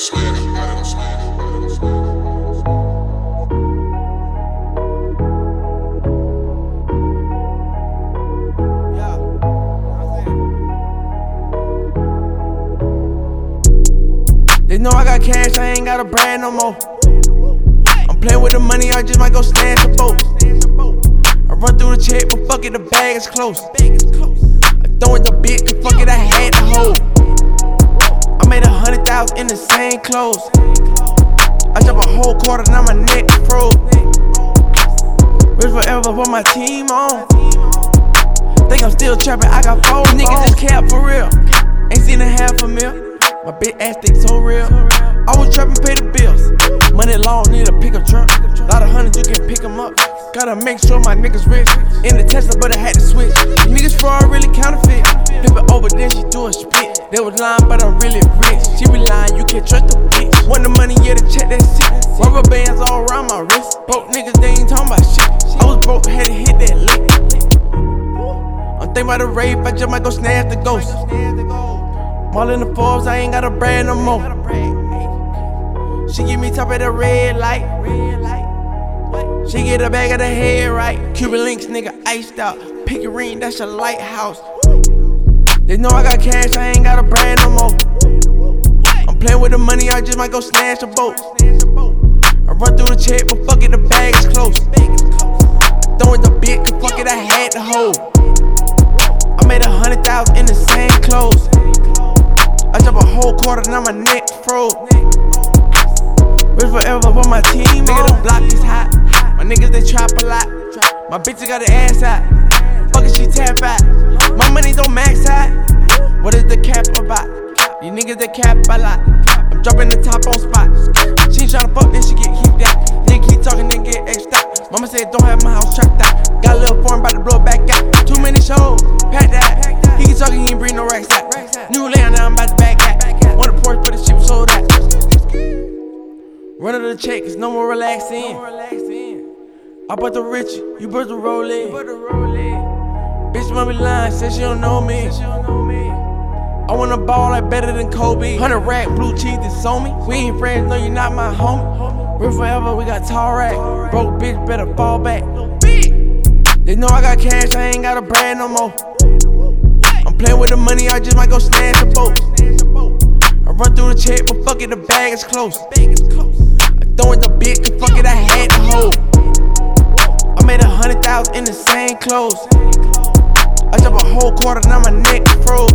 They know I got cash, I ain't got a brand no more. I'm playing with the money, I just might go snatch a boat. I run through the check, but fuck it, the bag is close. I throw in the bitch, cause fuck it, I had to hold. I made 100,000 in the same clothes. I jump a whole quarter, now my neck froze. Rich forever, put my team on. Think I'm still trapping, I got 4 niggas just cap for real. Ain't seen a $500,000. My big ass think so real. I was trapping, pay the bills. Money long, need a pickup truck. Lot of hundreds, you can pick them up. Gotta make sure my niggas rich. In the Tesla, but I had to switch. Niggas fraud, really counterfeit. Flip it over, then she do a split. They was lying, but I'm really rich. She be lying, you can't trust the bitch. Want the money, yeah, to check that shit. Rubber bands all around my wrist. Broke niggas, they ain't talking about shit. I was broke, had to hit that lick. I'm thinking about the rape, I just might go snatch the ghost. All in the Forbes, I ain't got a brand no more. She give me top of the red light. She get a bag of the head right. Cuban links, nigga, iced out. Pick a ring, that's your lighthouse. They know I got cash, I ain't got a brand no more. I'm playing with the money, I just might go snatch a boat. I run through the check, but fuck it, the bag is close. I throw in the bitch, cause fuck it, I had to hold. I made 100,000 in the same clothes. I jump a whole quarter, now my neck froze. Rich forever, but my team, nigga, the block is hot. My niggas, they trap a lot. My bitches got the ass out. Fuck it, she tap out. My money don't max out. What is the cap about? These niggas, they cap a lot. I'm dropping the top on spot. She ain't tryna fuck, then she get heaped out. Nigga keep talking, then get extra. Mama said, don't have my house trapped out. Got a little foreign, bout to blow back out. Too many shows, pack that. He keep talking, he ain't bring no racks out. New land, now I'm about to back out. Want a Porsche, but the shit was sold out. Run to the check, it's no more relaxing. I bought the rich, you bought the roll in. Bitch might be lying, said she don't know me. I wanna ball like better than Kobe. 100 rack, blue cheese, that's on me. We ain't friends, no, you not my homie. We're forever, we got tall rack. Broke bitch, better fall back. They know I got cash, I ain't got a brand no more. I'm playing with the money, I just might go snatch a boat. I run through the check, but fuck it, the bag is close. I throw in the bitch, cause fuck it, I had to hold. I made 100,000 in the same clothes. I jump a whole quarter, now my neck froze.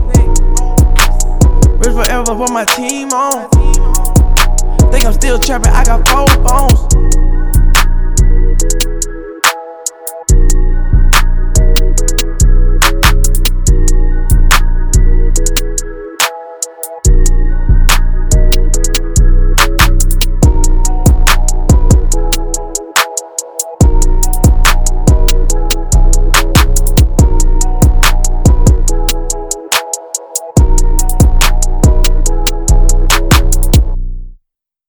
Rich forever, put my team on. Think I'm still trapping, I got 4 phones.